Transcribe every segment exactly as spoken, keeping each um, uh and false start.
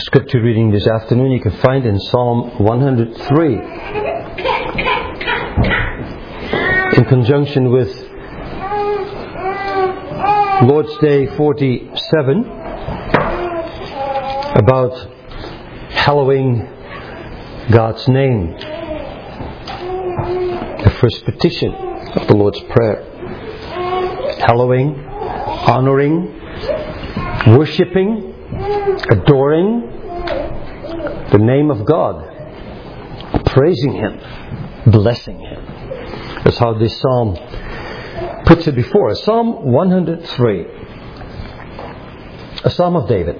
scripture reading this afternoon you can find in Psalm one hundred three, in conjunction with Lord's Day forty-seven, about hallowing God's name. The first petition of the Lord's Prayer. Hallowing, honouring, worshipping, adoring the name of God, praising Him, blessing Him. That's how this psalm puts it before us. Psalm one hundred three, a psalm of David.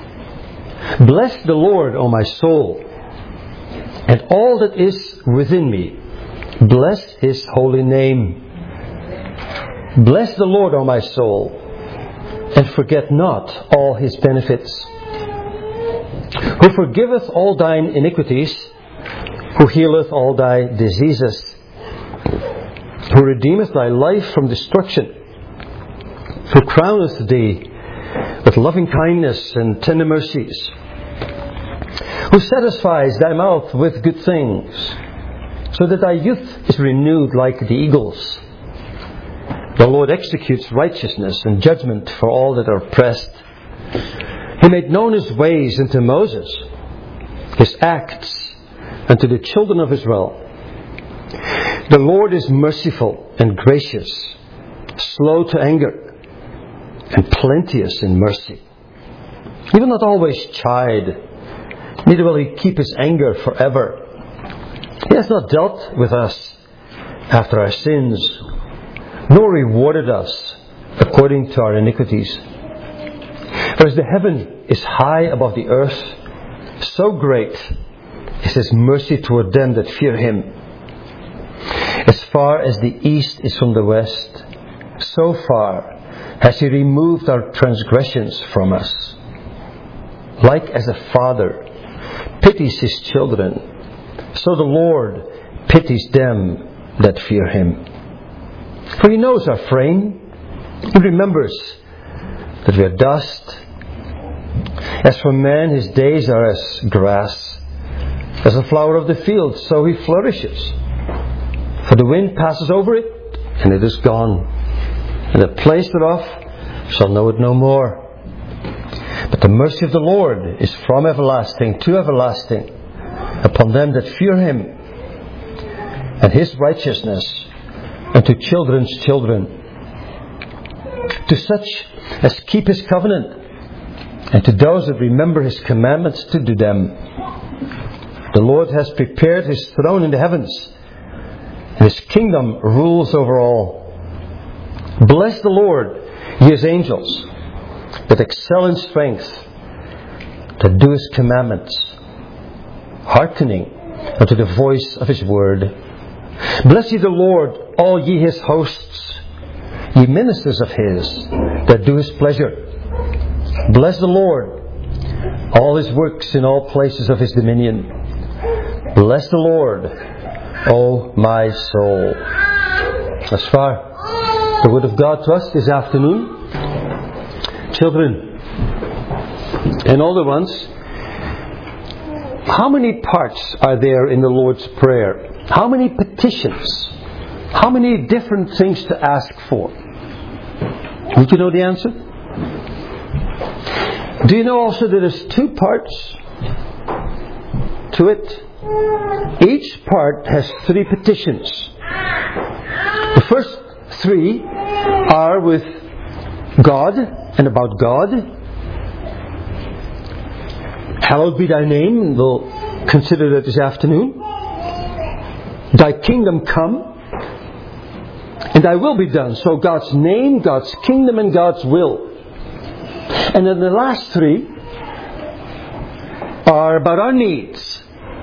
Bless the Lord, O my soul, and all that is within me. Bless His holy name. Bless the Lord, O my soul, and forget not all His benefits. Who forgiveth all thine iniquities, who healeth all thy diseases, who redeemeth thy life from destruction, who crowneth thee with loving kindness and tender mercies, who satisfies thy mouth with good things, so that thy youth is renewed like the eagles. The Lord executes righteousness and judgment for all that are oppressed. He made known His ways unto Moses, His acts unto the children of Israel. The Lord is merciful and gracious, slow to anger, and plenteous in mercy. He will not always chide, neither will He keep His anger forever. He has not dealt with us after our sins, nor rewarded us according to our iniquities. For as the heaven is high above the earth, so great is His mercy toward them that fear Him. As far as the east is from the west, so far has He removed our transgressions from us. Like as a father pities his children, so the Lord pities them that fear Him. For He knows our frame. He remembers that we are dust. As for man, his days are as grass, as a flower of the field, so he flourishes. For the wind passes over it, and it is gone, and the place thereof shall know it no more. But the mercy of the Lord is from everlasting to everlasting upon them that fear Him, and His righteousness unto children's children, to such as keep His covenant, and to those that remember His commandments to do them. The Lord has prepared His throne in the heavens, and His kingdom rules over all. Bless the Lord, ye His angels, that excel in strength, that do His commandments, hearkening unto the voice of His word. Bless ye the Lord, all ye His hosts, ye ministers of His, that do His pleasure. Bless the Lord, all His works in all places of His dominion. Bless the Lord, O my soul. As far the word of God to us this afternoon. Children and older ones, how many parts are there in the Lord's Prayer? How many petitions? How many different things to ask for? Would you know the answer? Do you know also that there's two parts to it? Each part has three petitions. The first three are with God and about God. Hallowed be thy name, and we'll consider that this afternoon. Thy kingdom come, and thy will be done. So God's name, God's kingdom, and God's will. And then the last three are about our needs.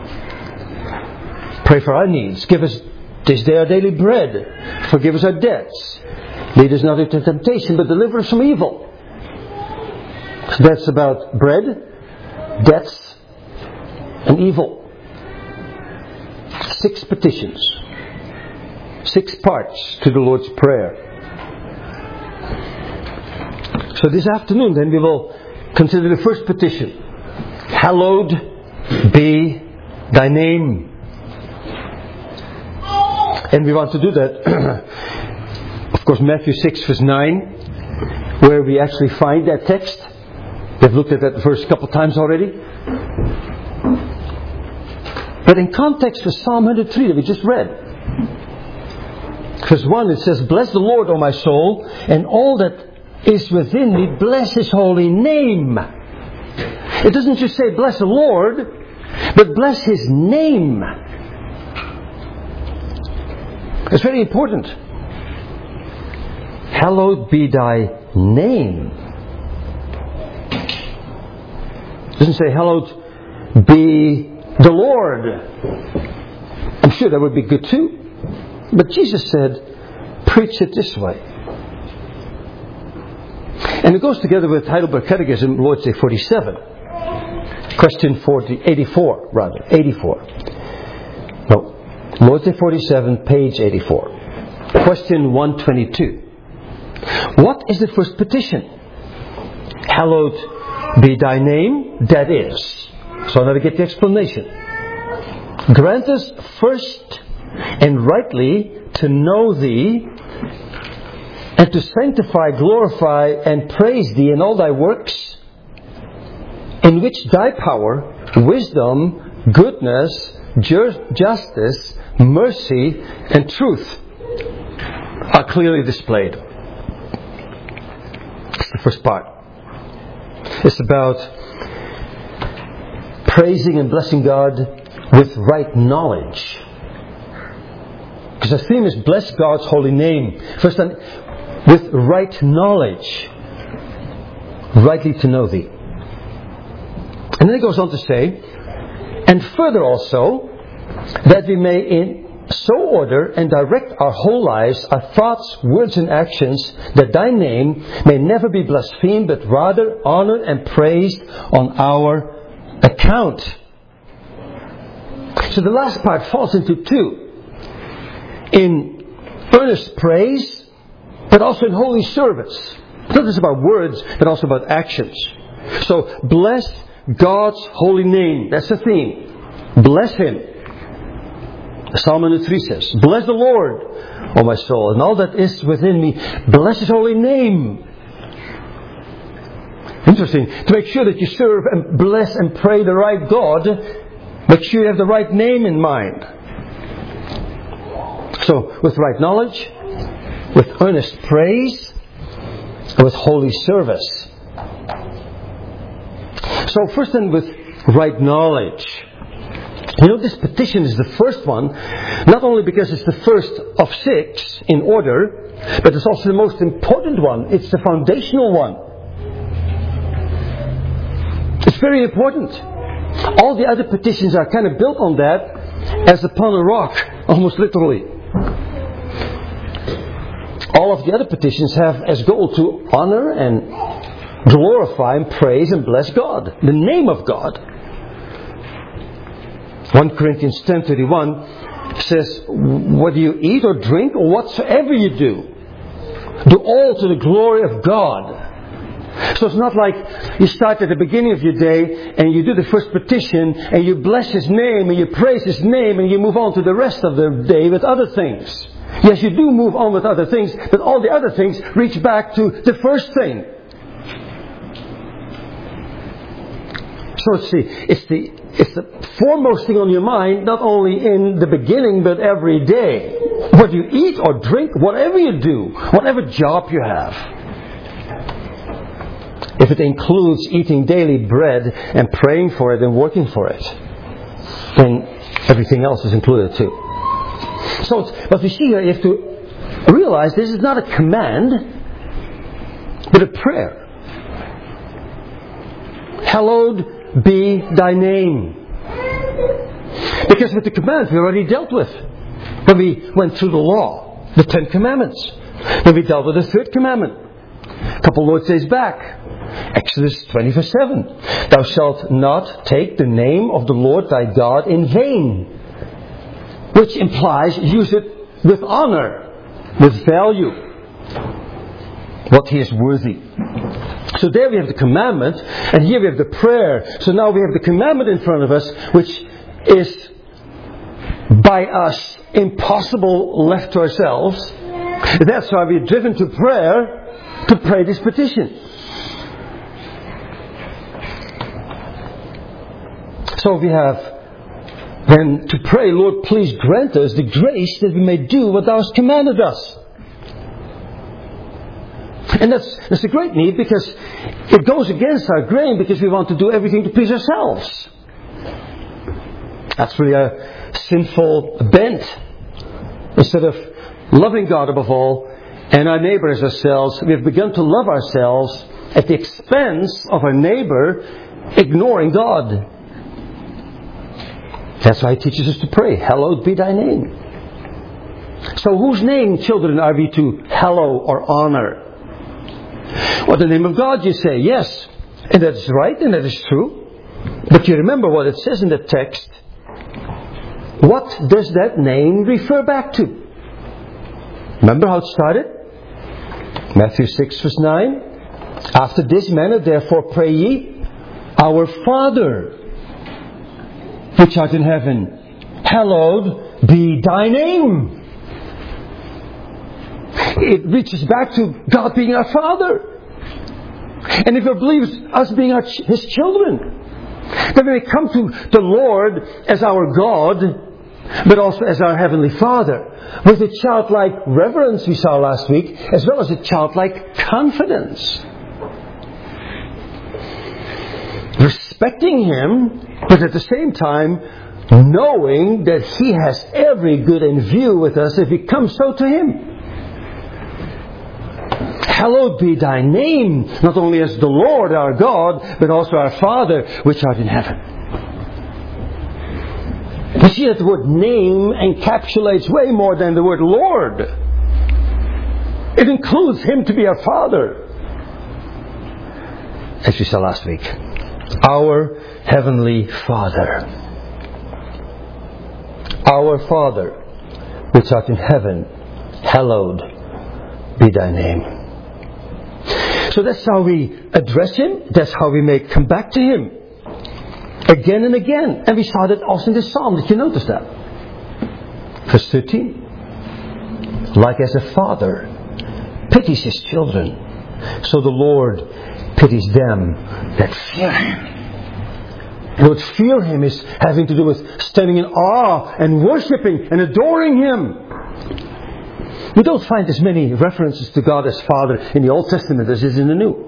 Pray for our needs. Give us this day our daily bread. Forgive us our debts. Lead us not into temptation, but deliver us from evil. So that's about bread, debts, and evil. Six petitions. Six parts to the Lord's Prayer. So this afternoon then we will consider the first petition. Hallowed be thy name. And we want to do that. Of course, Matthew six verse nine, where we actually find that text. We've looked at that verse a couple times already. But in context with Psalm one hundred three that we just read, verse one, it says, "Bless the Lord, O my soul, and all that is within me, bless His holy name." It doesn't just say bless the Lord, but bless His name. It's very important. Hallowed be thy name. It doesn't say hallowed be the Lord. I'm sure that would be good too. But Jesus said, preach it this way. And it goes together with Heidelberg Catechism, Lord's Day forty-seven. Question forty, eighty-four, rather. eighty-four. No. Lord's Day forty-seven, page eighty-four. Question one twenty-two. What is the first petition? Hallowed be thy name, that is. So now we get the explanation. Grant us first and rightly to know thee, and to sanctify, glorify, and praise thee in all thy works, in which thy power, wisdom, goodness, ju- justice, mercy, and truth are clearly displayed. That's the first part. It's about praising and blessing God with right knowledge. Because the theme is bless God's holy name. First, with right knowledge, rightly to know thee. And then it goes on to say, and further also, that we may in so order and direct our whole lives, our thoughts, words and actions, that thy name may never be blasphemed, but rather honored and praised on our account. So the last part falls into two. In earnest praise, but also in holy service. It's not just about words, but also about actions. So, bless God's holy name. That's the theme. Bless Him. Psalm one hundred three says, "Bless the Lord, O my soul, and all that is within me. Bless His holy name." Interesting. To make sure that you serve and bless and pray the right God, make sure you have the right name in mind. So, with right knowledge, with earnest praise, and with holy service. So first then with right knowledge. You know, this petition is the first one, not only because it's the first of six in order, but it's also the most important one. It's the foundational one. It's very important. All the other petitions are kind of built on that as upon a rock, almost literally. All of the other petitions have as goal to honor and glorify and praise and bless God, the name of God. First Corinthians ten thirty-one says, whether you eat or drink or whatsoever you do, do all to the glory of God. So it's not like you start at the beginning of your day and you do the first petition and you bless His name and you praise His name and you move on to the rest of the day with other things. Yes, you do move on with other things, but all the other things reach back to the first thing. So it's the, it's the, it's the foremost thing on your mind, not only in the beginning, but every day. Whether you eat or drink, whatever you do, whatever job you have. If it includes eating daily bread and praying for it and working for it, then everything else is included too. So what we see here, you have to realize this is not a command, but a prayer. Hallowed be thy name. Because with the command we already dealt with when we went through the law, the Ten Commandments. When we dealt with the third commandment, a couple Lord's days back. Exodus twenty verse seven. Thou shalt not take the name of the Lord thy God in vain. Which implies use it with honor, with value. What He is worthy. So there we have the commandment, and here we have the prayer. So now we have the commandment in front of us, which is by us impossible left to ourselves. That's why we're driven to prayer, to pray this petition. So we have then to pray, Lord, please grant us the grace that we may do what Thou hast commanded us. And that's, that's a great need, because it goes against our grain, because we want to do everything to please ourselves. That's really a sinful bent. Instead of loving God above all and our neighbour as ourselves, we have begun to love ourselves at the expense of our neighbour, ignoring God. That's why He teaches us to pray, hallowed be Thy name. So whose name, children, are we to hallow or honour? Well, the name of God, you say. Yes, and that is right, and that is true. But you remember what it says in the text. What does that name refer back to? Remember how it started? Matthew six verse nine. After this manner therefore pray ye, Our Father, which art in heaven, hallowed be Thy name. It reaches back to God being our Father. And if it believes us being our, His children, then we come to the Lord as our God, but also as our Heavenly Father, with a childlike reverence we saw last week, as well as a childlike confidence. Respecting Him, but at the same time knowing that He has every good in view with us if we come so to Him. Hallowed be Thy name, not only as the Lord our God, but also our Father which art in heaven. You see that the word name encapsulates way more than the word Lord. It includes Him to be our Father. As we saw last week. Our Heavenly Father. Our Father, which art in heaven, hallowed be Thy name. So that's how we address Him. That's how we may come back to Him. Again and again. And we saw that also in this psalm. Did you notice that? Verse thirteen. Like as a father pities his children, so the Lord pities them that fear Him. The word fear Him is having to do with standing in awe and worshipping and adoring Him. We don't find as many references to God as Father in the Old Testament as is in the New.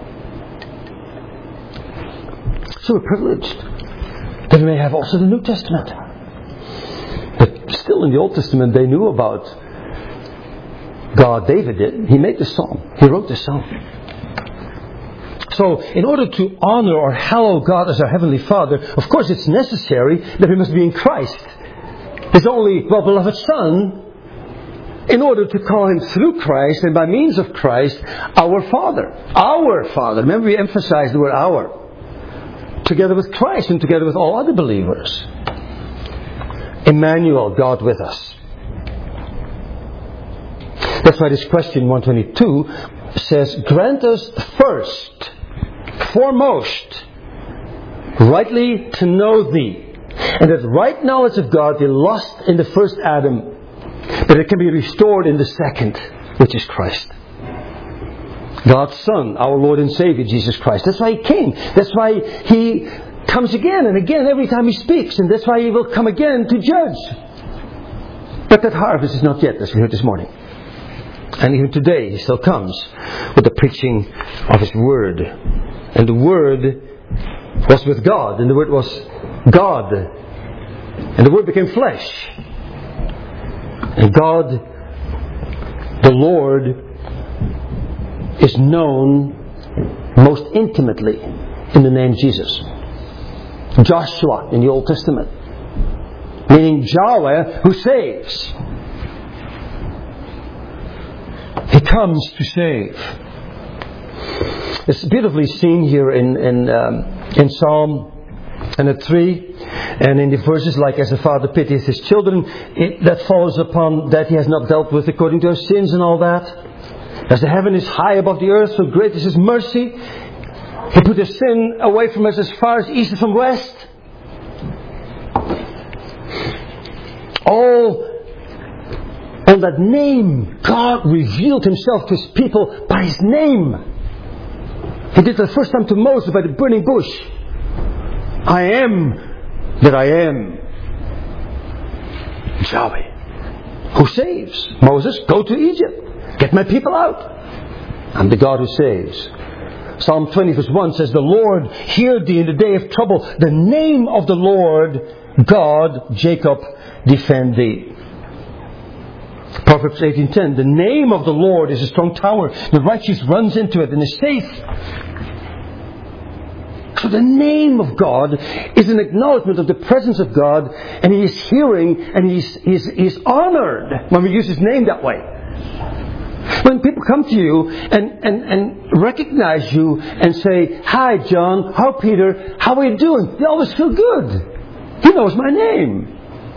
So we're privileged that we may have also the New Testament. But still in the Old Testament they knew about God. David did. He made this song. He wrote this song. So in order to honor or hallow God as our Heavenly Father, of course it's necessary that we must be in Christ, His only well-beloved Son, in order to call Him through Christ and by means of Christ our Father. Our Father. Remember we emphasized the word our. Together with Christ and together with all other believers. Emmanuel, God with us. That's why this question one twenty-two says, grant us first, foremost, rightly to know Thee, and that right knowledge of God be lost in the first Adam, but it can be restored in the second, which is Christ. God's Son, our Lord and Savior, Jesus Christ. That's why He came. That's why He comes again and again every time He speaks. And that's why He will come again to judge. But that harvest is not yet, as we heard this morning. And even today He still comes with the preaching of His Word. And the Word was with God. And the Word was God. And the Word became flesh. And God, the Lord, is known most intimately in the name Jesus. Joshua in the Old Testament. Meaning Yahweh who saves. He comes to save. It's beautifully seen here in in, um, in Psalm and three, and in the verses like as a father pities his children, it, that follows upon that He has not dealt with according to our sins and all that. As the heaven is high above the earth, so great is His mercy. He put His sin away from us as far as east is from west. All on that name, God revealed Himself to His people by His name. He did it the first time to Moses by the burning bush. I am that I am. Yahweh, who saves. Moses, go to Egypt. Get my people out. I'm the God who saves. Psalm twenty verse one says, the Lord hear thee in the day of trouble. The name of the Lord God, Jacob, defend thee. Proverbs eighteen ten, the name of the Lord is a strong tower. The righteous runs into it and is safe. So the name of God is an acknowledgement of the presence of God, and He is hearing and He is, he is, he is honored when we use His name that way. When people come to you and, and, and recognize you and say, hi John, how Peter, how are you doing? They always feel good. He knows my name.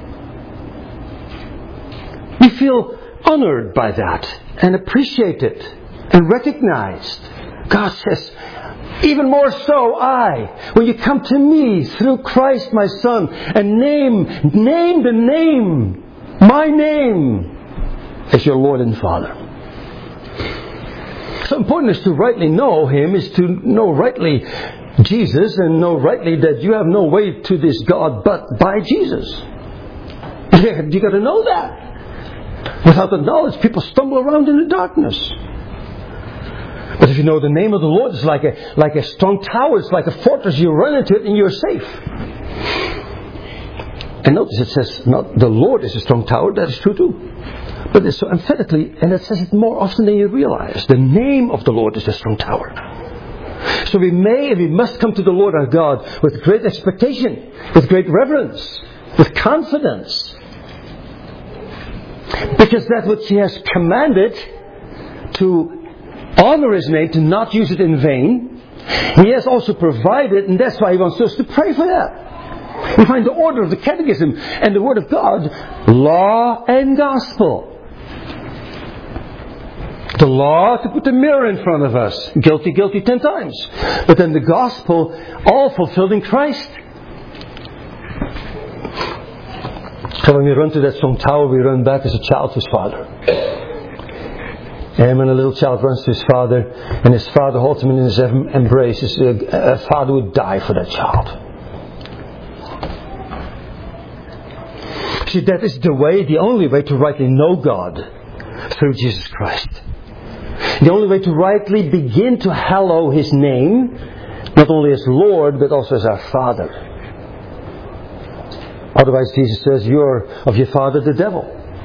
We feel honored by that and appreciated and recognized. God says, even more so I, when you come to me through Christ my Son and name, name the name, my name as your Lord and Father. So important is to rightly know Him, is to know rightly Jesus and know rightly that you have no way to this God but by Jesus. You got to know that. Without the knowledge, people stumble around in the darkness. But if you know the name of the Lord, it's like a like a strong tower. It's like a fortress. You run into it and you're safe. And notice it says, not the Lord is a strong tower. That is true too. But it's so emphatically, and it says it more often than you realize. The name of the Lord is a strong tower. So we may and we must come to the Lord our God with great expectation, with great reverence, with confidence. Because that which He has commanded, to honor His name, to not use it in vain, He has also provided, and that's why He wants us to pray for that. We find the order of the Catechism and the Word of God, law and gospel. The law to put the mirror in front of us. Guilty, guilty ten times. But then the gospel, all fulfilled in Christ. So when we run to that strong tower, we run back as a child to his father. And when a little child runs to his father, and his father holds him in his embrace, a father would die for that child. See, that is the way, the only way to rightly know God, through Jesus Christ. The only way to rightly begin to hallow His name, not only as Lord, but also as our Father. Otherwise, Jesus says, you're of your father the devil.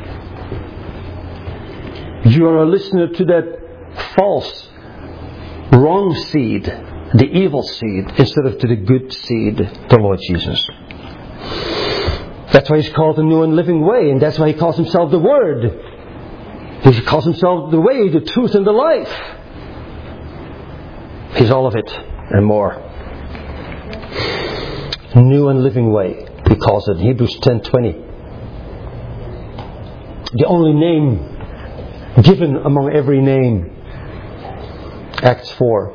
You are a listener to that false, wrong seed, the evil seed, instead of to the good seed, the Lord Jesus. That's why He's called the new and living way, and that's why He calls Himself the Word. He calls Himself the way, the truth, and the life. He's all of it and more. New and living way, He calls it. Hebrews ten twenty. The only name given among every name. Acts four.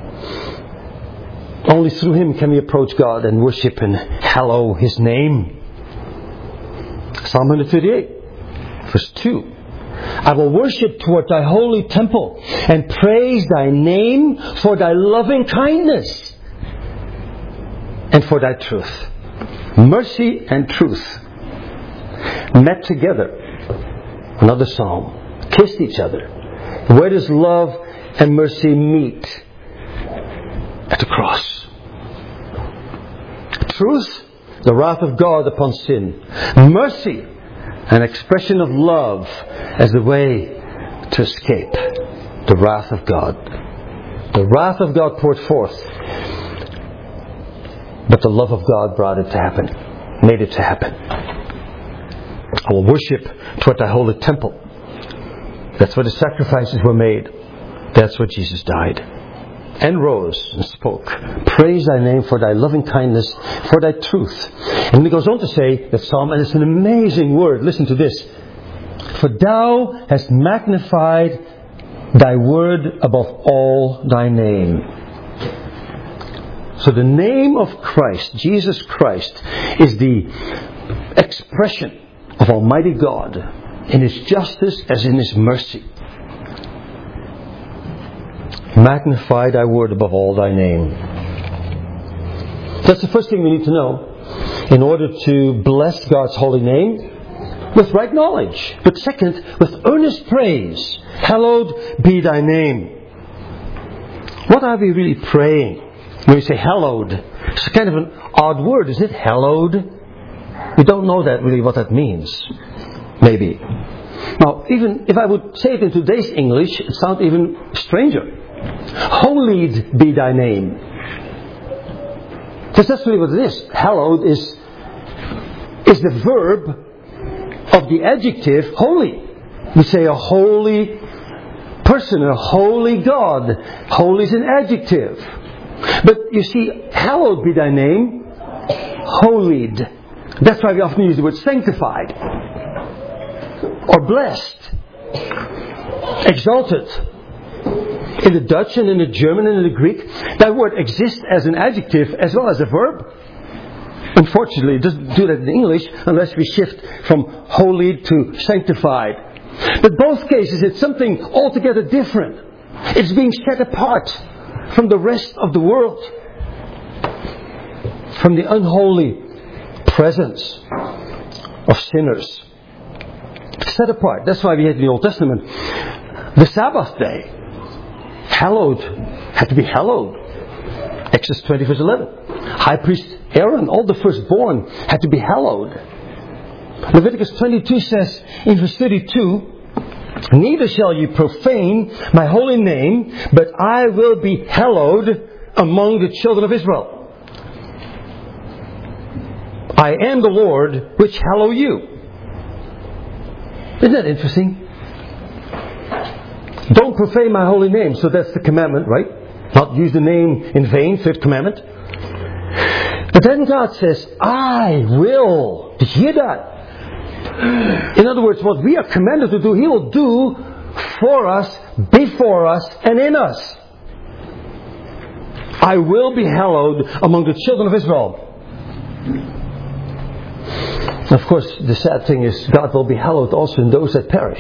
Only through Him can we approach God and worship and hallow His name. Psalm one thirty-eight, verse two. I will worship toward Thy holy temple and praise Thy name for Thy loving kindness and for Thy truth. Mercy and truth met together. Another psalm. Kissed each other. Where does love and mercy meet? At the cross. Truth, the wrath of God upon sin. Mercy, an expression of love as the way to escape the wrath of God. The wrath of God poured forth, but the love of God brought it to happen, made it to happen. I will worship toward Thy holy temple. That's where the sacrifices were made. That's where Jesus died and rose and spoke. Praise Thy name for Thy loving kindness, for Thy truth. And he goes on to say that psalm, and it's an amazing word. Listen to this. For Thou hast magnified thy word above all thy name. So the name of Christ, Jesus Christ, is the expression of Almighty God in His justice as in His mercy. Magnify thy word above all thy name. That's the first thing we need to know in order to bless God's holy name with right knowledge. But second, with earnest praise. Hallowed be thy name. What are we really praying when we say hallowed? It's kind of an odd word, is it? Hallowed? We don't know that really what that means. Maybe. Now, even if I would say it in today's English, it sounds even stranger. Holied be thy name. Because that's really what it is. Hallowed is, is the verb of the adjective holy. We say a holy person, a holy God. Holy is an adjective. But you see, hallowed be thy name, holied. That's why we often use the word sanctified. Or blessed. Exalted. In the Dutch and in the German and in the Greek, that word exists as an adjective as well as a verb. Unfortunately, it doesn't do that in English unless we shift from holy to sanctified. But both cases, it's something altogether different. It's being set apart from the rest of the world. From the unholy presence of sinners. Set apart. That's why we had in the Old Testament the Sabbath day. Hallowed. Had to be hallowed. Exodus twenty verse eleven. High priest Aaron, all the firstborn, had to be hallowed. Leviticus twenty-two says in verse thirty-two, neither shall you profane my holy name, but I will be hallowed among the children of Israel. I am the Lord which hallow you. Isn't that interesting? Don't profane my holy name. So that's the commandment, right? Not use the name in vain, third commandment. But then God says, I will. Did you hear that? In other words, what we are commanded to do, He will do for us, before us, and in us. I will be hallowed among the children of Israel. Of course, the sad thing is God will be hallowed also in those that perish.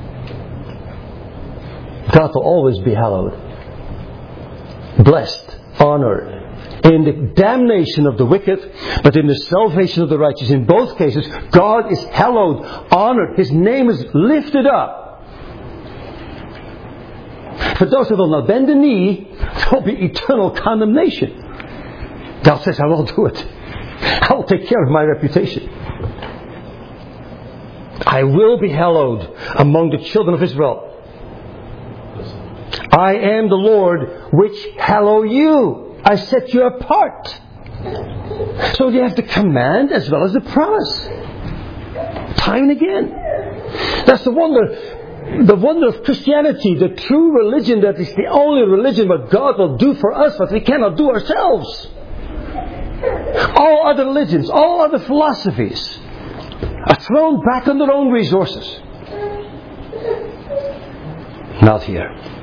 God will always be hallowed. Blessed, honored. In the damnation of the wicked, but in the salvation of the righteous. In both cases, God is hallowed, honored. His name is lifted up. For those that will not bend the knee, there will be eternal condemnation. God says, I will do it. I will take care of my reputation. I will be hallowed among the children of Israel. I am the Lord which hallow you. I set you apart. So you have the command as well as the promise. Time and again. That's the wonder. The wonder of Christianity. The true religion that is the only religion what God will do for us what we cannot do ourselves. All other religions, all other philosophies are thrown back on their own resources. Not here.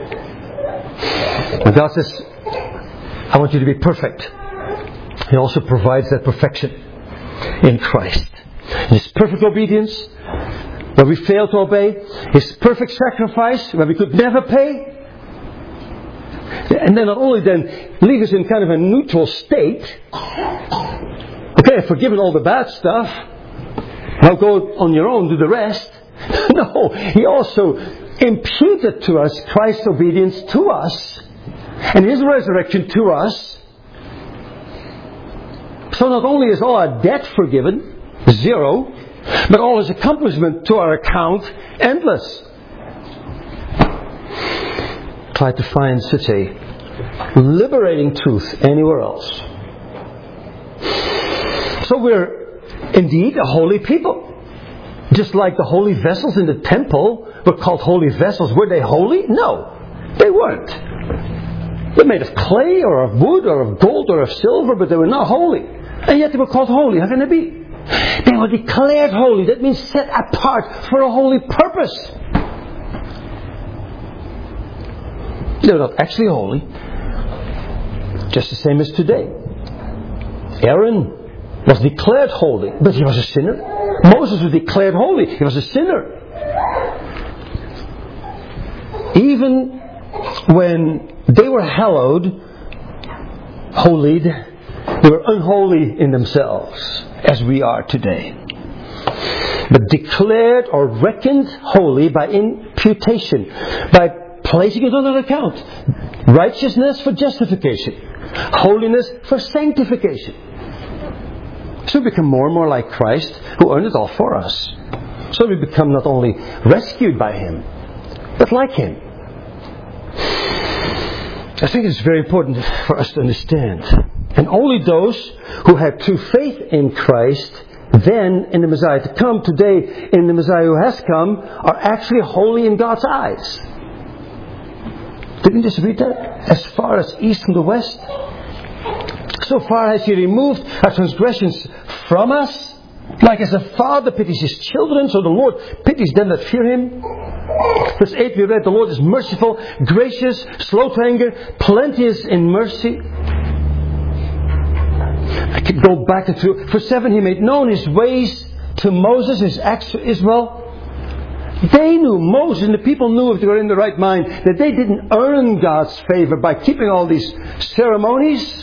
And God says, I want you to be perfect. He also provides that perfection in Christ. His perfect obedience, where we fail to obey. His perfect sacrifice, where we could never pay. And then not only then leave us in kind of a neutral state. Okay, I've forgiven all the bad stuff. Now go on your own, do the rest. No, He also imputed to us Christ's obedience to us. And His resurrection to us. So not only is all our debt forgiven, zero, but all His accomplishment to our account, endless. Try to find such a liberating truth anywhere else. So we're indeed a holy people. Just like the holy vessels in the temple were called holy vessels. Were they holy? No, they weren't. They were made of clay or of wood or of gold or of silver, but they were not holy. And yet they were called holy. How can it be? They were declared holy. That means set apart for a holy purpose. They're not actually holy. Just the same as today. Aaron was declared holy, but he was a sinner. Moses was declared holy. He was a sinner. Even when they were hallowed, holied, they were unholy in themselves, as we are today. But declared or reckoned holy by imputation, by placing it on an account. Righteousness for justification. Holiness for sanctification. So we become more and more like Christ, who earned it all for us. So we become not only rescued by Him, but like Him. I think it's very important for us to understand. And only those who have true faith in Christ, then in the Messiah to come, today in the Messiah who has come, are actually holy in God's eyes. Didn't you just read that? As far as east from the west, so far has He removed our transgressions from us. Like as a father pities his children, so the Lord pities them that fear Him. Verse eight we read, the Lord is merciful, gracious, slow to anger, plenteous in mercy. I could go back to verse seven. He made known His ways to Moses, His acts to Israel. They knew, Moses and the people knew, if they were in the right mind, that they didn't earn God's favor by keeping all these ceremonies.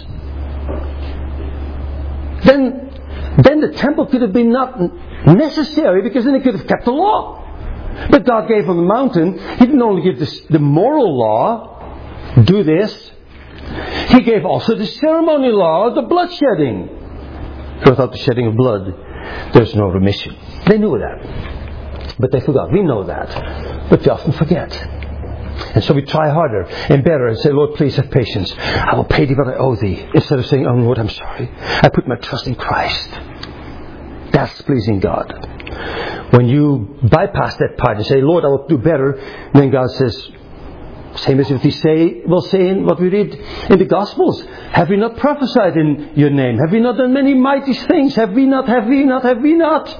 Then, then the temple could have been not necessary, because then they could have kept the law. But God gave on the mountain, He didn't only give this, the moral law, do this. He gave also the ceremony law, the bloodshedding. Without the shedding of blood, there's no remission. They knew that. But they forgot. We know that. But we often forget. And so we try harder and better and say, Lord, please have patience. I will pay thee what I owe thee. Instead of saying, oh Lord, I'm sorry. I put my trust in Christ. That's pleasing God. When you bypass that part and say, Lord, I will do better, then God says, same as if we say, we'll say in what we read in the Gospels, have we not prophesied in your name? Have we not done many mighty things? Have we not, have we not, have we not?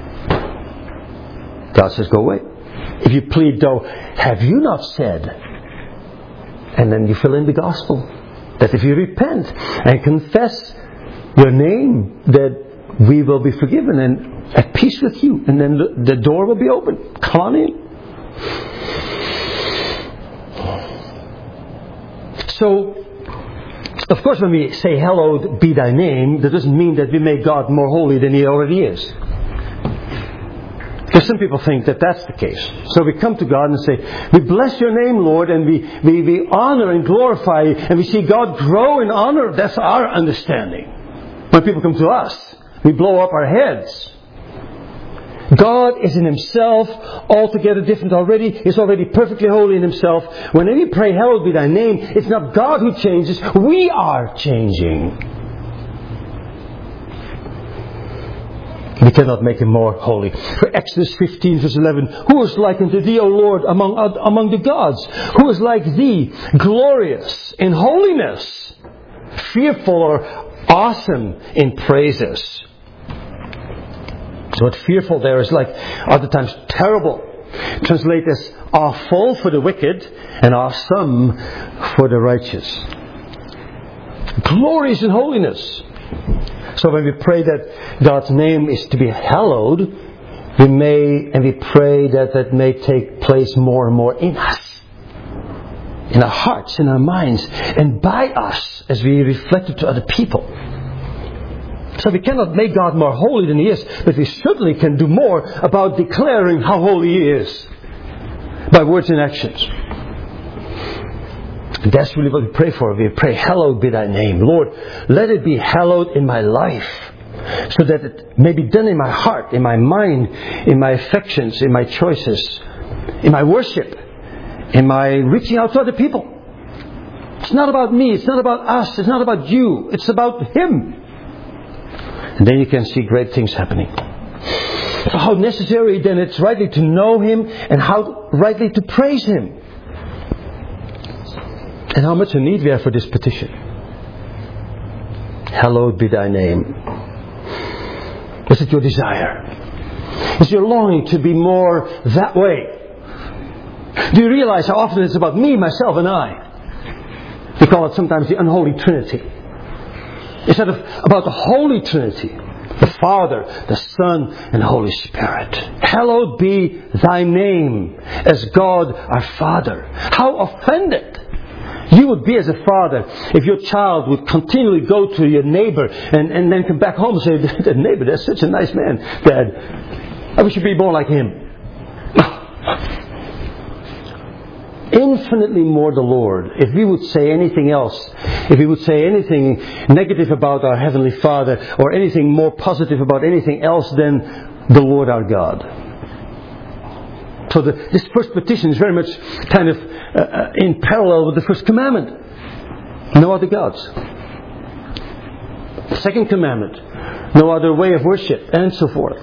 God says, go away. If you plead though, have you not said? And then you fill in the Gospel. That if you repent and confess your name, that we will be forgiven and at peace with you. And then the, the door will be open. Come on in. So, of course, when we say, hallowed be thy name, that doesn't mean that we make God more holy than He already is. Because some people think that that's the case. So we come to God and say, we bless your name, Lord, and we, we, we honor and glorify you, and we see God grow in honor. That's our understanding. When people come to us, we blow up our heads. God is in Himself altogether different already. He's already perfectly holy in Himself. Whenever we pray, hallowed be thy name, it's not God who changes. We are changing. We cannot make Him more holy. For Exodus fifteen verse eleven, who is like unto thee, O Lord, among, among the gods? Who is like thee, glorious in holiness, fearful or awesome in praises? So what fearful there is like other times terrible. Translate as awful for the wicked and awesome for the righteous. Glorious in holiness. So when we pray that God's name is to be hallowed, we may and we pray that that may take place more and more in us, in our hearts, in our minds, and by us as we reflect it to other people. So we cannot make God more holy than He is, but we certainly can do more about declaring how holy He is by words and actions. And that's really what we pray for. We pray, hallowed be thy name. Lord, let it be hallowed in my life, so that it may be done in my heart, in my mind, in my affections, in my choices, in my worship, in my reaching out to other people. It's not about me. It's not about us. It's not about you. It's about Him. And then you can see great things happening. So how necessary then it's rightly to know Him and how rightly to praise Him. And how much a need we have for this petition. Hallowed be thy name. Is it your desire? Is your longing to be more that way? Do you realize how often it's about me, myself and I? We call it sometimes the unholy Trinity. Instead of about the Holy Trinity, the Father, the Son, and the Holy Spirit. Hallowed be thy name as God our Father. How offended you would be as a father if your child would continually go to your neighbor and, and then come back home and say, "That neighbor, that's such a nice man, Dad. I wish you'd be born like him." Infinitely more the Lord. If we would say anything else, if we would say anything negative about our Heavenly Father, or anything more positive about anything else than the Lord our God. So the, this first petition is very much kind of uh, in parallel with the first commandment. No other gods. The second commandment, no other way of worship, and so forth.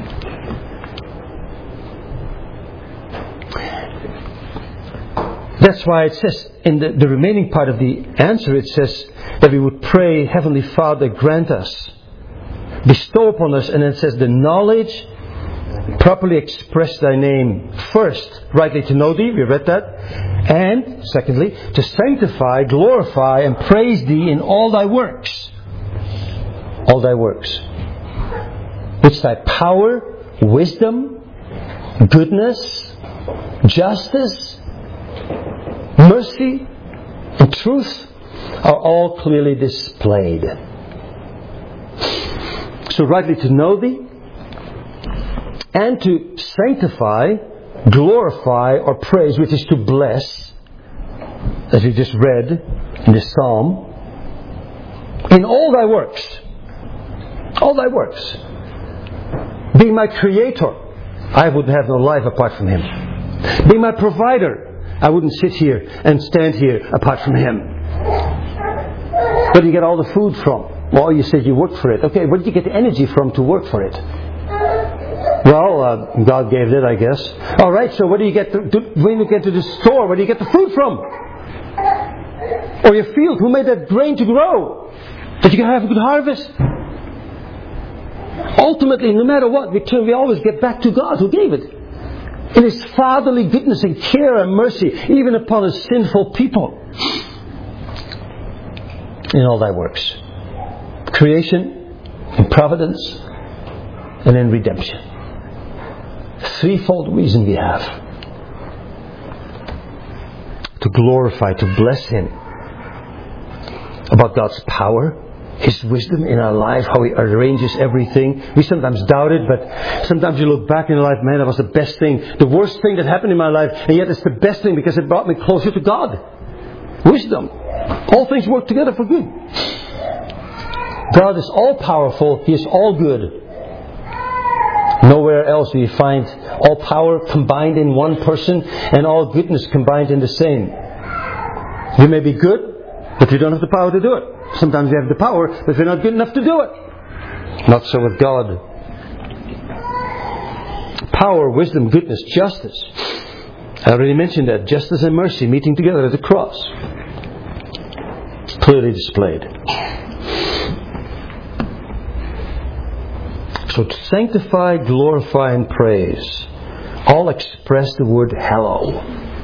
That's why it says in the, the remaining part of the answer, it says that we would pray, Heavenly Father, grant us, bestow upon us, and then it says the knowledge, properly express thy name. First, rightly to know thee, we read that. And secondly, to sanctify, glorify, and praise thee in all thy works. All thy works. Which thy power, wisdom, goodness, justice, mercy and truth are all clearly displayed. So rightly to know thee, and to sanctify, glorify or praise, which is to bless, as we just read in the Psalm, in all thy works. All thy works. Being my creator, I would have no life apart from him. Being my provider, I wouldn't sit here and stand here apart from him. Where do you get all the food from? Well, you said you worked for it. Okay, where did you get the energy from to work for it? Well, uh, God gave it, I guess. All right, so where do you get the, do, when you get to the store, where do you get the food from? Or your field, who made that grain to grow? That you can have a good harvest? Ultimately, no matter what, we turn, we always get back to God who gave it. In His fatherly goodness and care and mercy, even upon His sinful people. In all thy works. Creation, in providence, and in redemption. Threefold reason we have. To glorify, to bless Him. About God's power, His wisdom in our life, how He arranges everything. We sometimes doubt it, but sometimes you look back in your life, man, that was the best thing, the worst thing that happened in my life, and yet it's the best thing because it brought me closer to God. Wisdom. All things work together for good. God is all powerful. He is all good. Nowhere else do you find all power combined in one person and all goodness combined in the same. You may be good, but you don't have the power to do it. Sometimes you have the power, but you're not good enough to do it. Not so with God. Power, wisdom, goodness, justice. I already mentioned that. Justice and mercy meeting together at the cross. Clearly displayed. So to sanctify, glorify, and praise all express the word hallow.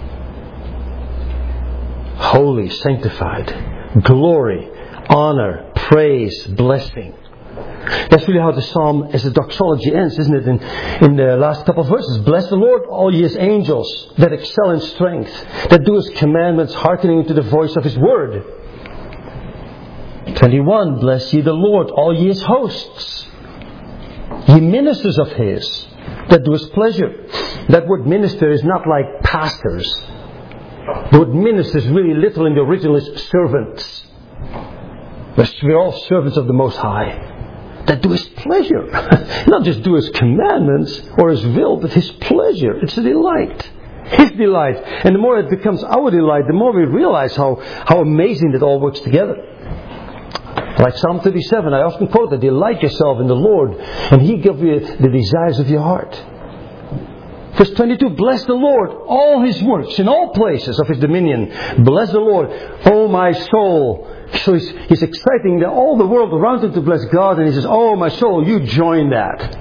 Holy, sanctified, glory, honor, praise, blessing. That's really how the psalm as a doxology ends, isn't it? In, in the last couple of verses. Bless the Lord, all ye His angels, that excel in strength, that do His commandments, hearkening to the voice of His word. twenty-one. Bless ye the Lord, all ye His hosts, ye ministers of His, that do His pleasure. That word minister is not like pastors. The word minister is really literal in the original is servants. We're all servants of the Most High. That do His pleasure. Not just do His commandments or His will, but His pleasure. It's a delight. His delight. And the more it becomes our delight, the more we realize how, how amazing it all works together. Like Psalm thirty-seven, I often quote that, delight yourself in the Lord, and He gives you the desires of your heart. Verse twenty-two, bless the Lord, all His works, in all places of His dominion. Bless the Lord, O my soul. So he's, he's exciting the, all the world around him to bless God, and he says, oh my soul, you join that.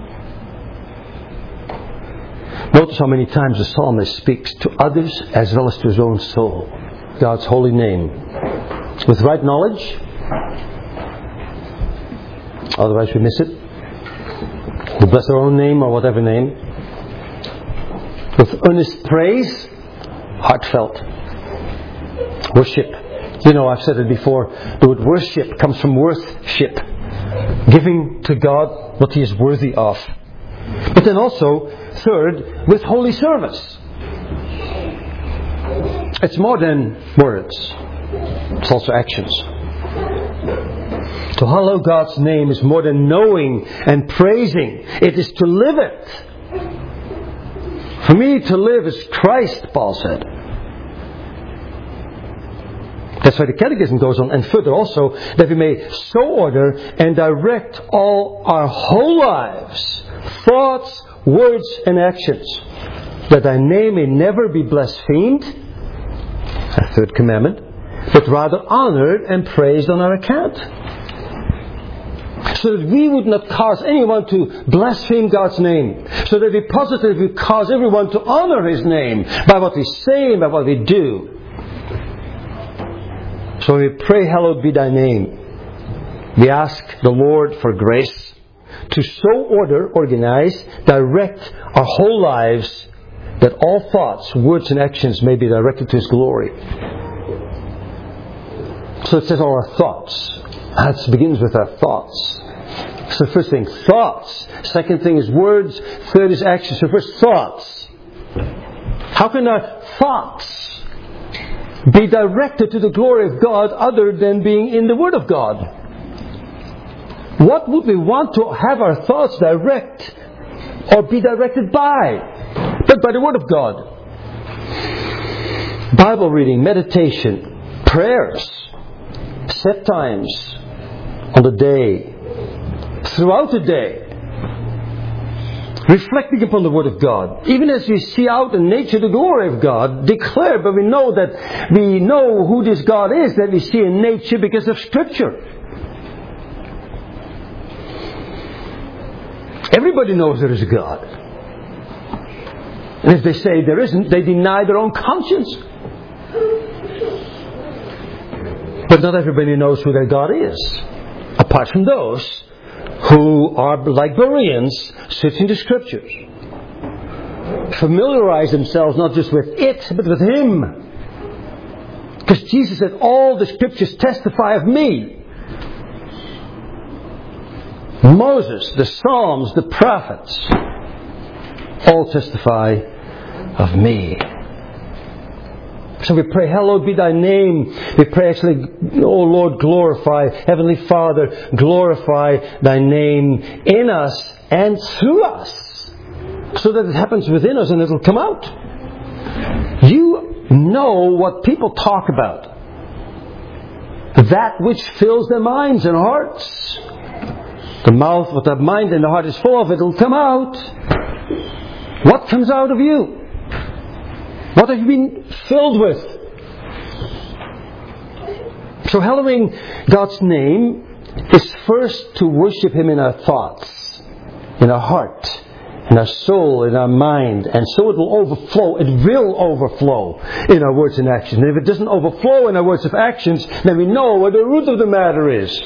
Notice how many times the psalmist speaks to others as well as to his own soul. God's holy name. with right knowledge, otherwise we miss it. We bless our own name or whatever name. With earnest praise, heartfelt. Worship. You know, I've said it before, the word worship comes from worthship. Giving to God what He is worthy of. But then also, third, with holy service. It's more than words. It's also actions. To hallow God's name is more than knowing and praising. It is to live it. For me to live is Christ, Paul said. That's why the Catechism goes on, and further also, that we may so order and direct all our whole lives, thoughts, words, and actions, that Thy name may never be blasphemed, a third commandment, but rather honoured and praised on our account. So that we would not cause anyone to blaspheme God's name. So that we positively cause everyone to honour His name by what we say and by what we do. So we pray, hallowed be Thy name. We ask the Lord for grace to so order, organize, direct our whole lives that all thoughts, words and actions may be directed to His glory. So it says all our thoughts. That begins with our thoughts. So the first thing, thoughts. Second thing is words. Third is actions. So first, thoughts. How can our thoughts be directed to the glory of God other than being in the Word of God? What would we want to have our thoughts direct or be directed by? But by the Word of God. Bible reading, meditation, prayers, set times on the day, throughout the day, reflecting upon the Word of God. Even as we see out in nature the glory of God, declared, but we know that we know who this God is that we see in nature because of Scripture. Everybody knows there is a God. And if they say there isn't, they deny their own conscience. But not everybody knows who their God is. Apart from those who are like Bereans, searching the Scriptures. Familiarize themselves not just with it, but with Him. Because Jesus said, all the Scriptures testify of me. Moses, the Psalms, the prophets, all testify of me. So we pray, hallowed be Thy name. We pray actually, oh Lord, glorify, Heavenly Father, glorify Thy name in us and through us. So that it happens within us and it'll come out. You know what people talk about. That which fills their minds and hearts. The mouth, what the mind and the heart is full of, it'll come out. What comes out of you? What have you been filled with? So hallowing God's name is first to worship Him in our thoughts, in our heart, in our soul, in our mind. And so it will overflow, it will overflow in our words and actions. And if it doesn't overflow in our words of actions, then we know what the root of the matter is.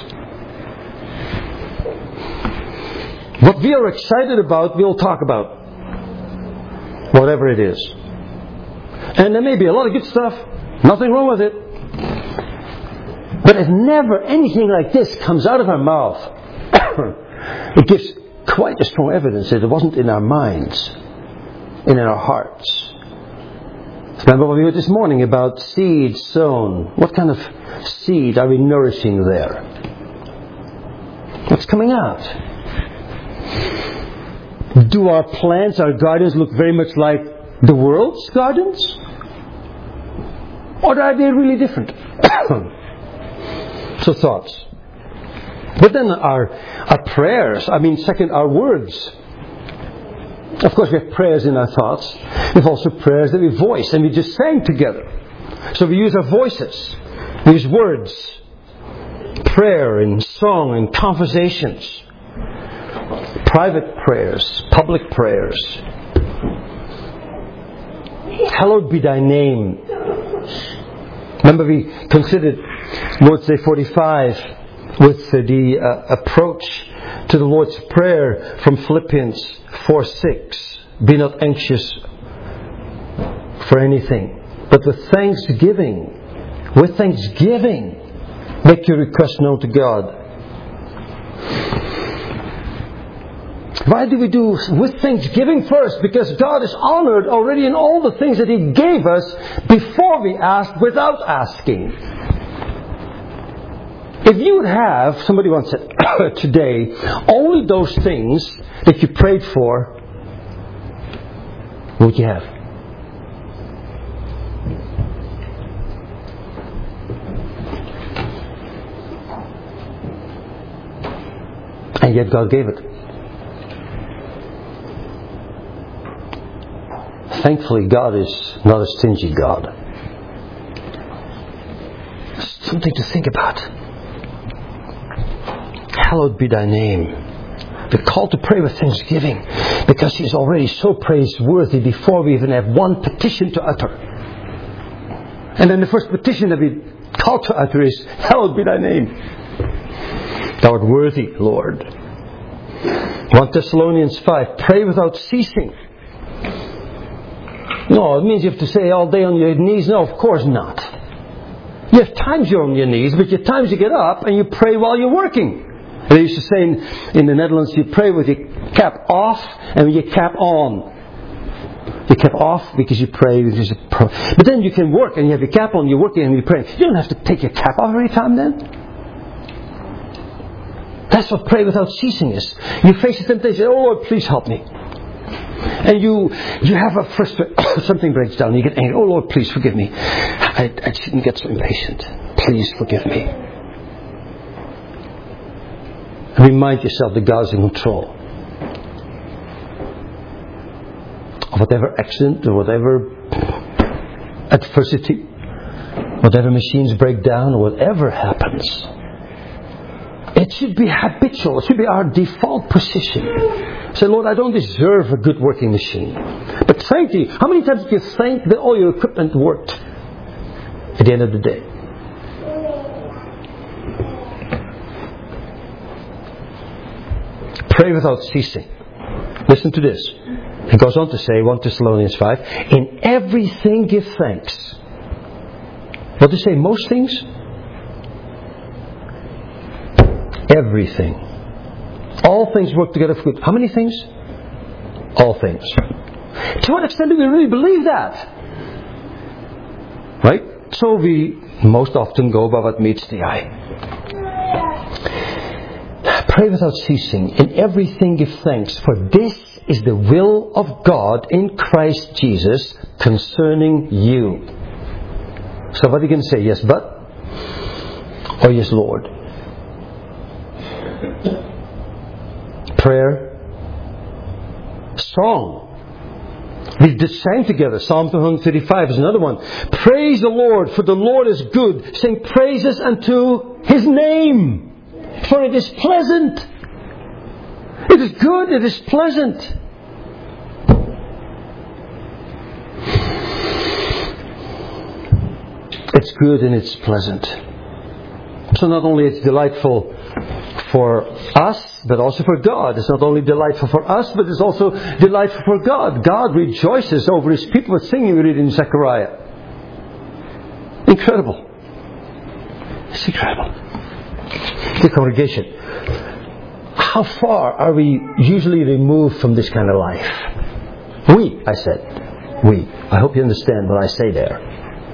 What we are excited about, we'll talk about. Whatever it is. And there may be a lot of good stuff. Nothing wrong with it. But if never anything like this comes out of our mouth, it gives quite a strong evidence that it wasn't in our minds and in our hearts. Remember what we heard this morning about seed sown. What kind of seed are we nourishing there? What's coming out? Do our plants, our gardens look very much like the world's gardens? Or are they really different? So thoughts. But then our, our prayers, I mean second, our words. Of course we have prayers in our thoughts. We have also prayers that we voice and we just sang together. So we use our voices. We use words. Prayer and song and conversations. Private prayers, public prayers. Hallowed be Thy name. Remember we considered Lord's Day forty-five with the uh, approach to the Lord's Prayer from Philippians four six. Be not anxious for anything, but with thanksgiving, with thanksgiving, make your request known to God. Why do we do with thanksgiving first? Because God is honored already in all the things that He gave us before we asked without asking. If you would have, somebody once said today, only those things that you prayed for, what would you have? And yet God gave it. Thankfully, God is not a stingy God. Something to think about. Hallowed be thy name. The call to pray with thanksgiving, because He is already so praiseworthy before we even have one petition to utter. And then the first petition that we call to utter is, hallowed be thy name. Thou art worthy, Lord. First Thessalonians five, pray without ceasing. No, it means you have to say all day on your knees. No, of course not. You have times you're on your knees, but you have times you get up and you pray while you're working. They used to say in, in the Netherlands, you pray with your cap off and your cap on. Your cap off because you pray. Because you pray. But then you can work and you have your cap on, you're working and you pray. You don't have to take your cap off every time then. That's what pray without ceasing is. You face the temptation, oh Lord, please help me. And you you have a frustration, something breaks down, you get angry, oh Lord, please forgive me. I, I shouldn't get so impatient. Please forgive me. And remind yourself that God is in control. Of whatever accident or whatever adversity, whatever machines break down or whatever happens. It should be habitual. It should be our default position. Say, Lord, I don't deserve a good working machine. But thank you. How many times did you thank that all your equipment worked at the end of the day? Pray without ceasing. Listen to this. It goes on to say, First Thessalonians five, in everything give thanks. What does it say? Most things? Everything. All things work together for good. How many things? All things. To what extent do we really believe that? Right? So we most often go by what meets the eye. Pray without ceasing. In everything give thanks, for this is the will of God in Christ Jesus concerning you. So what are you going to say? Yes, but? Or yes, Lord? Prayer. Song. We just sang together. Psalm two thirty-five is another one. Praise the Lord, for the Lord is good. Sing praises unto His name. For it is pleasant. It is good, it is pleasant. It's good and it's pleasant. So not only it's delightful for us, but also for God. It's not only delightful for us, but it's also delightful for God. God rejoices over His people with singing, we read in Zechariah. Incredible. It's incredible. The congregation. How far are we usually removed from this kind of life? We, I said. We. I hope you understand what I say there.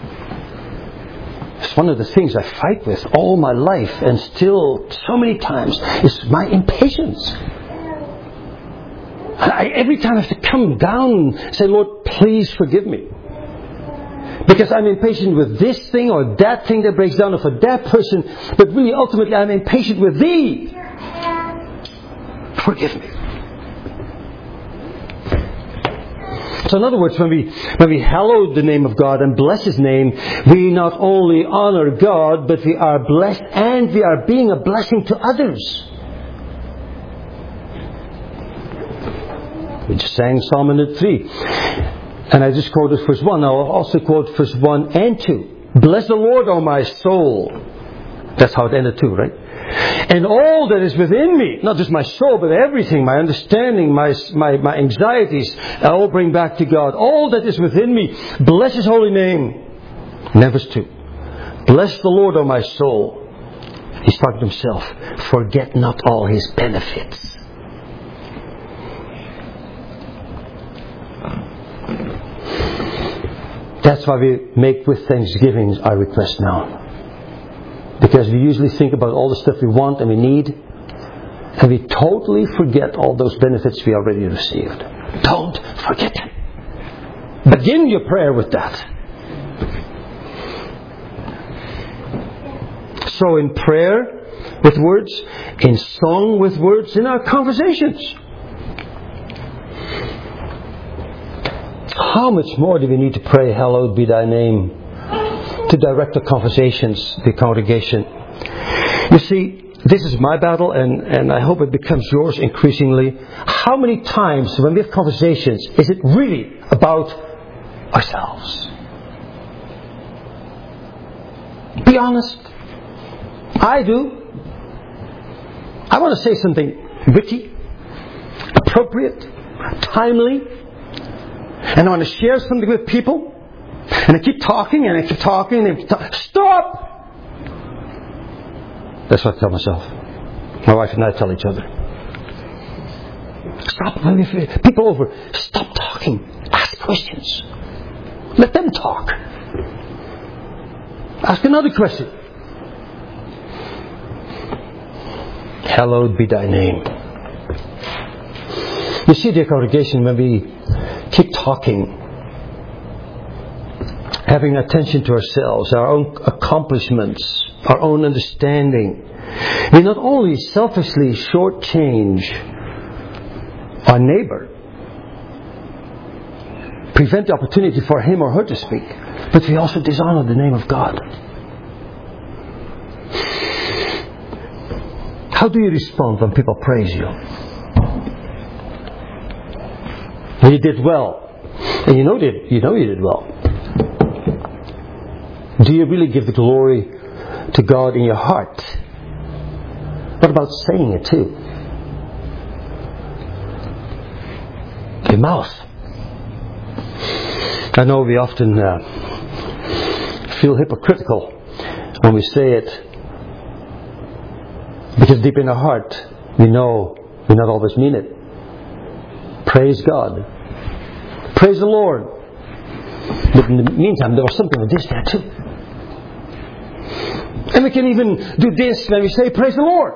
It's one of the things I fight with all my life, and still so many times, is my impatience. I, every time I have to come down and say, Lord, please forgive me. Because I'm impatient with this thing or that thing that breaks down, or for that person, but really ultimately I'm impatient with Thee. Forgive me. So in other words, when we when we hallow the name of God and bless His name, we not only honor God, but we are blessed and we are being a blessing to others. We just sang Psalm one hundred three. And I just quoted verse one. I'll also quote verse one and two. Bless the Lord, O my soul. That's how it ended too, right? And all that is within me, not just my soul, but everything, my understanding, my, my, my anxieties, I all bring back to God. All that is within me, bless His holy name. And verse two. Bless the Lord, O my soul. He's talking to Himself. Forget not all His benefits. That's why we make with thanksgiving our request now. Because we usually think about all the stuff we want and we need, and we totally forget all those benefits we already received. Don't forget them. Begin your prayer with that. So in prayer with words, in song with words, in our conversations. How much more do we need to pray, hallowed be thy name, to direct the conversations, the congregation? You see, this is my battle, and, and I hope it becomes yours increasingly. How many times when we have conversations is it really about ourselves? Be honest. I do. I want to say something witty, appropriate, timely, and I want to share something with people. And I keep talking, and I keep talking, and I keep talking. Stop! That's what I tell myself. My wife and I tell each other. Stop. When we people over, stop talking. Ask questions. Let them talk. Ask another question. Hallowed be thy name. You see, dear congregation, when we keep talking, having attention to ourselves, our own accomplishments, our own understanding, we not only selfishly shortchange our neighbor, prevent the opportunity for him or her to speak, but we also dishonor the name of God. How do you respond when people praise you? You did well, and you know did you know you did well. Do you really give the glory to God in your heart? What about saying it too? Your mouth. I know we often uh, feel hypocritical when we say it, because deep in our heart we know we not always mean it. Praise God. Praise the Lord. But in the meantime, there was something like this there too. And we can even do this when we say, praise the Lord.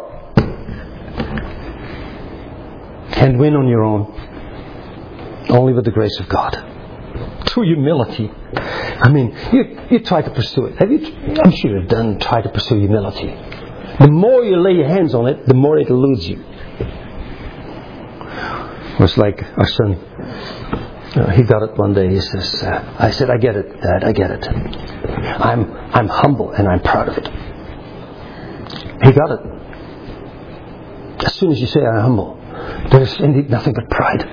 Can't win on your own. Only with the grace of God. True humility. I mean, you, you try to pursue it. Have you? I'm sure you've done try to pursue humility. The more you lay your hands on it, the more it eludes you. It was like our son. Uh, he got it one day. He says, uh, I said, I get it, Dad, I get it. I'm I'm humble and I'm proud of it. He got it. As soon as you say I'm humble, there's indeed nothing but pride.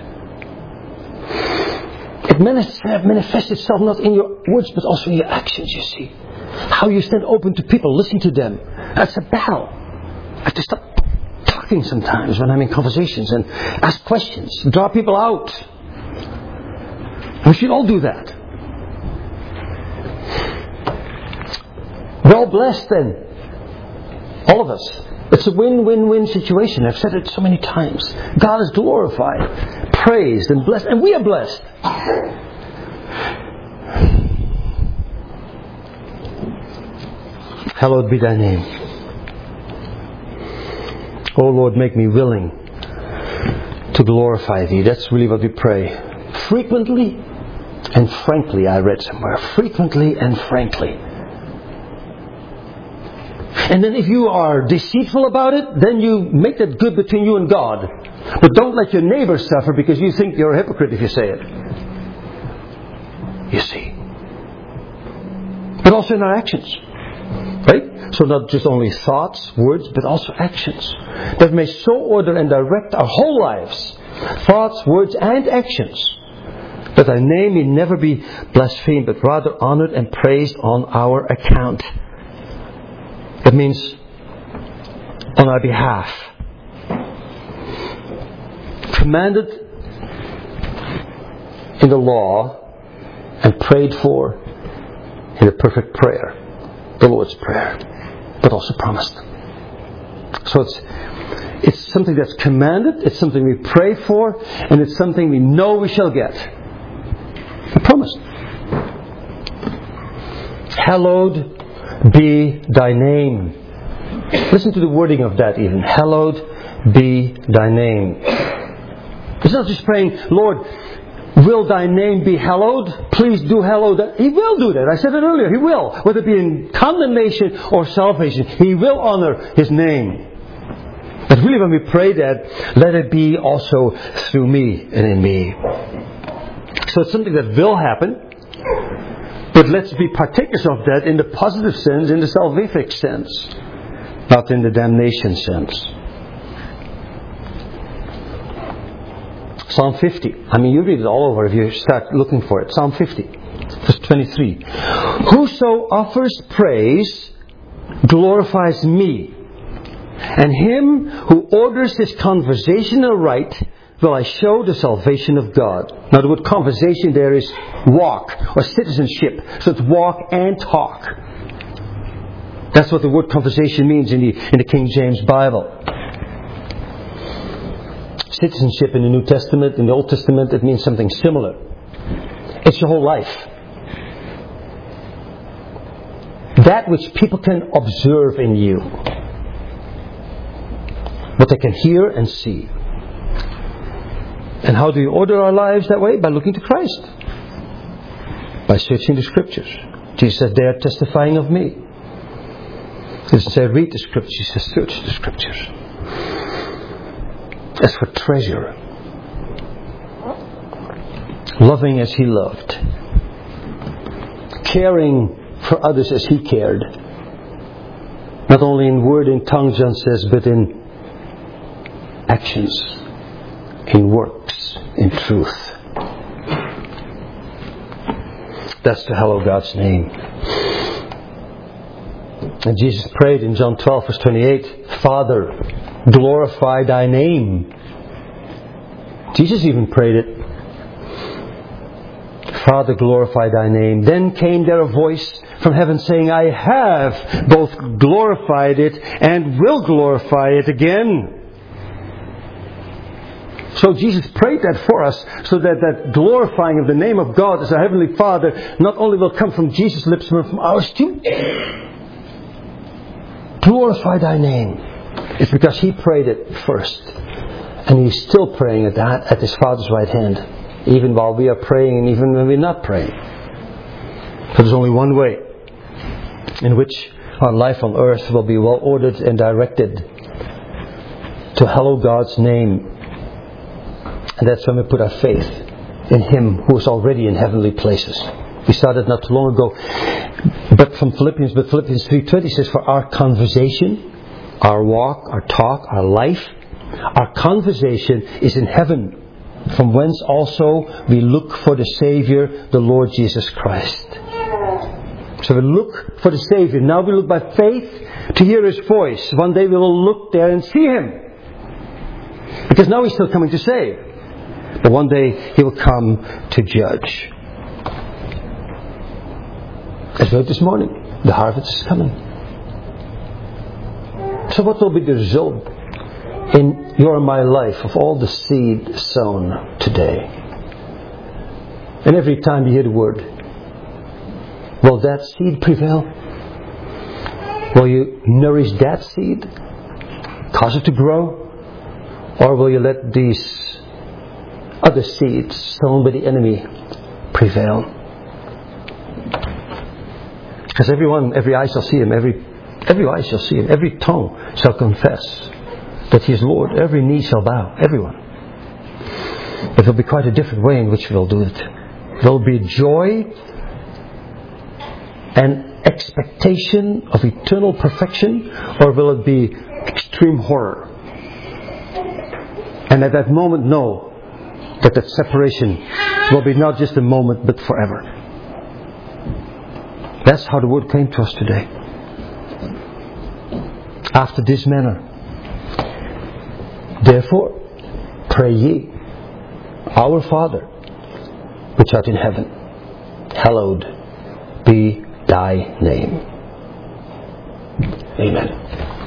It manifests itself not in your words but also in your actions, you see. How you stand open to people, listen to them. That's a battle. I have to stop talking sometimes when I'm in conversations and ask questions, draw people out. We should all do that. Well blessed then. All of us. It's a win-win-win situation. I've said it so many times. God is glorified, praised and blessed. And we are blessed. Hallowed be thy name. O Lord, make me willing to glorify thee. That's really what we pray. Frequently and frankly, I read somewhere. Frequently and frankly. And then if you are deceitful about it, then you make that good between you and God. But don't let your neighbor suffer because you think you're a hypocrite if you say it. You see. But also in our actions. Right? So not just only thoughts, words, but also actions. That may so order and direct our whole lives. Thoughts, words, and actions. That thy name may never be blasphemed, but rather honored and praised on our account. That means on our behalf. Commanded in the law and prayed for in the perfect prayer, the Lord's Prayer, but also promised. So it's it's something that's commanded, it's something we pray for, and it's something we know we shall get. The promise. Hallowed be thy name. Listen to the wording of that even. Hallowed be thy name. It's not just praying, Lord, will thy name be hallowed? Please do hallow that. He will do that. I said it earlier. He will. Whether it be in condemnation or salvation, He will honor His name. But really when we pray that, let it be also through me and in me. So it's something that will happen. But let's be partakers of that in the positive sense, in the salvific sense. Not in the damnation sense. Psalm fifty. I mean, you read it all over if you start looking for it. Psalm fifty, verse twenty-three. Whoso offers praise glorifies me, and him who orders his conversation aright will I show the salvation of God. Now the word conversation there is walk or citizenship. So it's walk and talk. That's what the word conversation means in the in the King James Bible. Citizenship in the New Testament, in the Old Testament, it means something similar. It's your whole life. That which people can observe in you. What they can hear and see. And how do you order our lives that way? By looking to Christ. By searching the Scriptures. Jesus says, they are testifying of me. He doesn't say read the Scriptures, He says search the Scriptures. As for treasure, loving as He loved, caring for others as He cared, not only in word and tongue, John says, but in actions, in works, in truth. That's to hallow God's name. And Jesus prayed in John twelve, verse twenty-eight, Father, glorify thy name. Jesus even prayed it. Father, glorify thy name. Then came there a voice from heaven saying, I have both glorified it and will glorify it again. So Jesus prayed that for us, so that that glorifying of the name of God as our Heavenly Father not only will come from Jesus' lips, but from ours too. Glorify thy name. It's because He prayed it first. And He's still praying at that at His Father's right hand. Even while we are praying and even when we're not praying. So there's only one way in which our life on earth will be well ordered and directed to hallow God's name. And that's when we put our faith in Him who is already in heavenly places. We started not too long ago, but from Philippians, but Philippians three twenty says, for our conversation, our walk, our talk, our life, our conversation is in heaven, from whence also we look for the Saviour, the Lord Jesus Christ. So we look for the Saviour. Now we look by faith to hear His voice. One day we will look there and see Him. Because now He's still coming to save. But one day He will come to judge. As we heard this morning, the harvest is coming. So what will be the result in your and my life of all the seed sown today? And every time you hear the word, will that seed prevail? Will you nourish that seed? Cause it to grow? Or will you let these other seeds sown by the enemy prevail? Because everyone, every eye shall see Him, every every eye shall see Him, every tongue shall confess that He is Lord, every knee shall bow, everyone. But there will be quite a different way in which we will do it. There will be joy and expectation of eternal perfection, or will it be extreme horror? And at that moment, know that that separation will be not just a moment, but forever. That's how the word came to us today. After this manner Therefore, pray ye, Our Father, which art in heaven, hallowed be thy name. Amen.